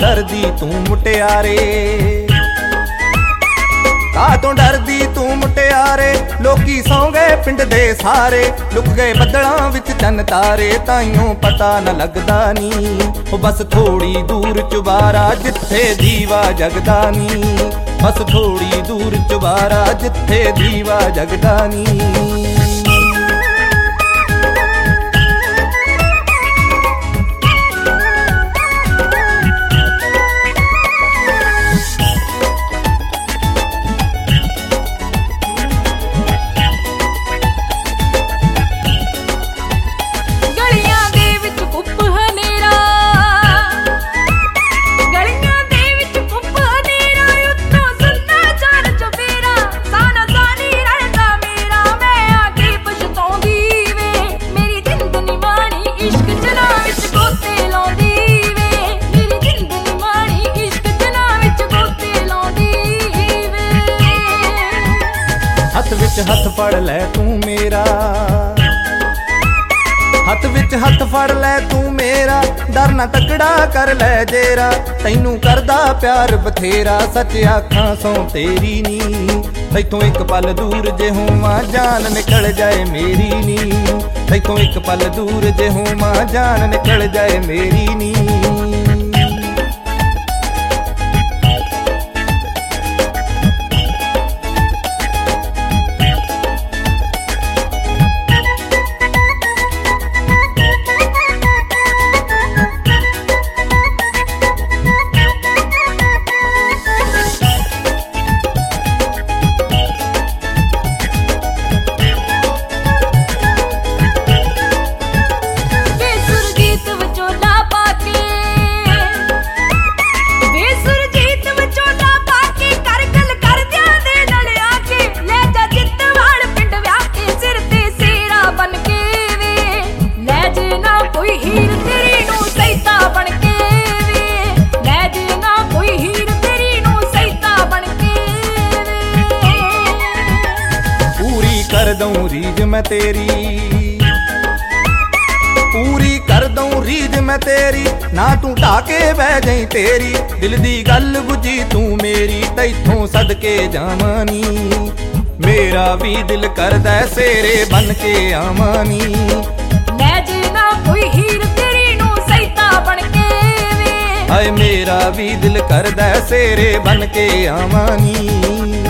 डरदी तू मुटियारे, कातों डरदी तू मुटियारे। लोकी सौ गए पिंड दे सारे, लुक गए बदलां विच चन तारे, ताइयों पता न लगदा नी ओ बस थोड़ी दूर चुबारा जिथे दीवा जगदा नी, बस थोड़ी दूर चुबारा जिथे दीवा जगदा नी। हथ फड़ लै तू मेरा, हथ विच हथ फड़ लै तू मेरा, डर ना तकड़ा कर लै जेरा, तैनू करदा प्यार बथेरा, सच आखां सौ तेरी नी, तैथों एक पल दूर जे होवां जान निकल जाए मेरी नी, तैथों एक पल दूर जे होवां जान निकल जाए मेरी नी। कर दूं रीझ मैं तेरी, पूरी कर दूं रीझ मैं तेरी, ना तू ढाके बह जाई तेरी, दिल दी गल बुझी तू मेरी, तैथों सदके जावानी, मेरा भी दिल करदा सेरे बन के आवानी, लै जे ना कोई हीर तेरी नू सैता बन के वे, हाय मेरा भी दिल करदा सेरे बन के आवानी।